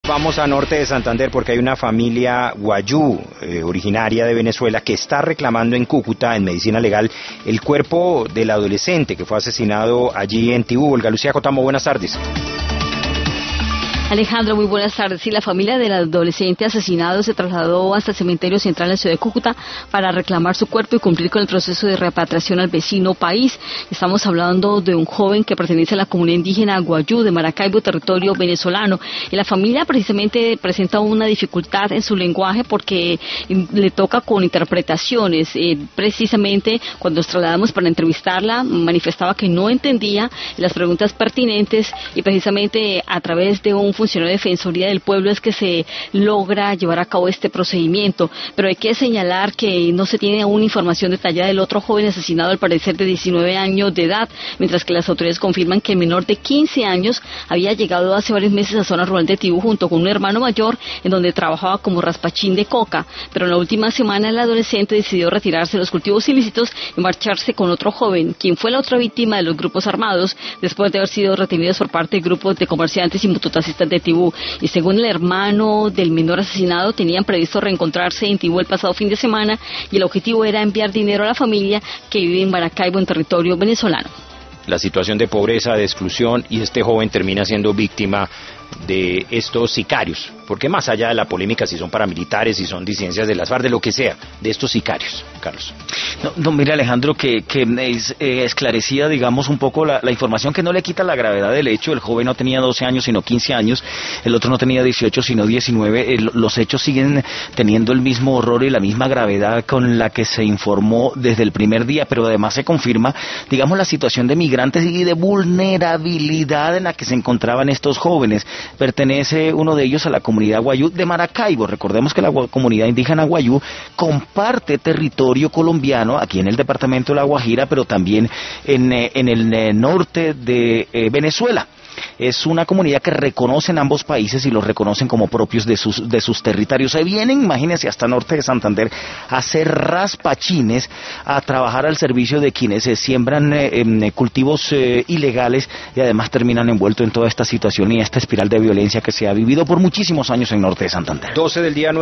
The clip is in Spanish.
Vamos a norte de Santander porque hay una familia guayú, originaria de Venezuela, que está reclamando en Cúcuta, en medicina legal, el cuerpo del adolescente que fue asesinado allí en Tibú. Olga Lucía Cotamo, buenas tardes. Alejandro, muy buenas tardes. Sí, la familia del adolescente asesinado se trasladó hasta el cementerio central de la ciudad de Cúcuta para reclamar su cuerpo y cumplir con el proceso de repatriación al vecino país. Estamos hablando de un joven que pertenece a la comunidad indígena Guayú de Maracaibo, territorio venezolano. Y la familia precisamente presenta una dificultad en su lenguaje porque le toca con interpretaciones. Precisamente cuando nos trasladamos para entrevistarla, manifestaba que no entendía las preguntas pertinentes y precisamente a través de un funcionario de Defensoría del Pueblo es que se logra llevar a cabo este procedimiento, pero hay que señalar que no se tiene aún información detallada del otro joven asesinado, al parecer de 19 años de edad, mientras que las autoridades confirman que el menor de 15 años había llegado hace varios meses a zona rural de Tibú junto con un hermano mayor en donde trabajaba como raspachín de coca, pero en la última semana el adolescente decidió retirarse de los cultivos ilícitos y marcharse con otro joven, quien fue la otra víctima de los grupos armados después de haber sido retenidos por parte de grupos de comerciantes y mototaxistas de Tibú. Y según el hermano del menor asesinado, tenían previsto reencontrarse en Tibú el pasado fin de semana y el objetivo era enviar dinero a la familia que vive en Maracaibo, en territorio venezolano. La situación de pobreza, de exclusión, y este joven termina siendo víctima de estos sicarios, porque más allá de la polémica si son paramilitares, si son disidencias de las FARC, de lo que sea, de estos sicarios, Carlos. No, mira, Alejandro, que es esclarecida, digamos, un poco la información, que no le quita la gravedad del hecho. El joven no tenía 12 años, sino 15 años, el otro no tenía 18, sino 19, los hechos siguen teniendo el mismo horror y la misma gravedad con la que se informó desde el primer día, pero además se confirma, digamos, la situación de migrantes y de vulnerabilidad en la que se encontraban estos jóvenes. Pertenece uno de ellos a la comunidad guayú de Maracaibo. Recordemos que la comunidad indígena guayú comparte territorio colombiano aquí en el departamento de La Guajira, pero también en el norte de Venezuela. Es una comunidad que reconocen ambos países y los reconocen como propios de sus territorios. Se vienen, imagínense, hasta norte de Santander a hacer raspachines, a trabajar al servicio de quienes siembran cultivos ilegales y además terminan envueltos en toda esta situación y esta espiral de violencia que se ha vivido por muchísimos años en norte de Santander. 12 del día.